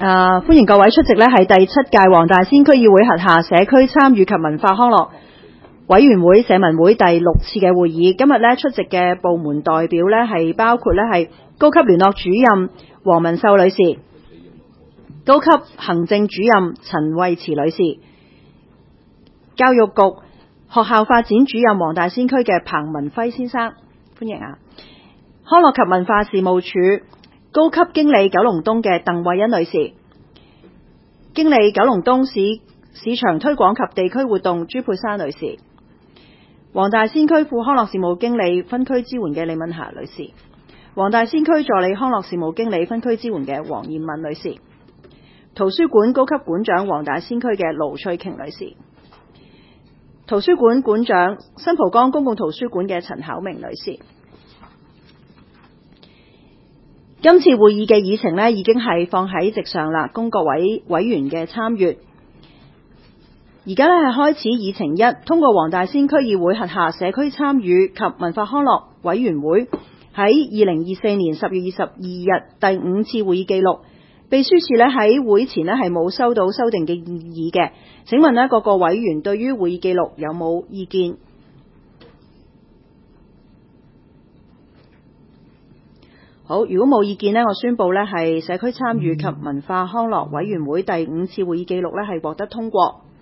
歡迎各位出席呢係第7屆黃大仙區議會轄下社區參與及文化康樂委員會社民會第6次嘅會議。今日呢出席嘅部門代表呢係包括呢係高級聯絡主任黃文秀女士、高級行政主任陳慧慈女士、教育局學校發展主任黃大仙區嘅彭文輝先生，歡迎啊！康樂及文化事務處高級經理九龍東嘅鄧慧欣女士，經理九龍東市場推廣及地區活動朱佩珊女士，黃大仙區副康樂事務經理分區支援嘅李敏霞女士，黃大仙區助理康樂事務經理分區支援嘅黃燕敏女士，圖書館高級館長黃大仙區嘅盧翠瓊女士，圖書館館長新蒲崗公共圖書館嘅陳巧明女士。今次會議嘅議程呢已經係放喺席上啦，供各位委員嘅參閱。而家呢係開始議程1，通過黃大仙區議會轄下社區參與及文化康樂委員會喺2024年10月22日第5次會議記錄。秘書處呢喺會前呢係冇收到修訂嘅建議嘅。請問呢各個委員對於會議記錄有冇意見？好，如果冇意見呢，我宣布呢係社區參與及文化康樂委員會第5次會議記錄呢係獲得通過。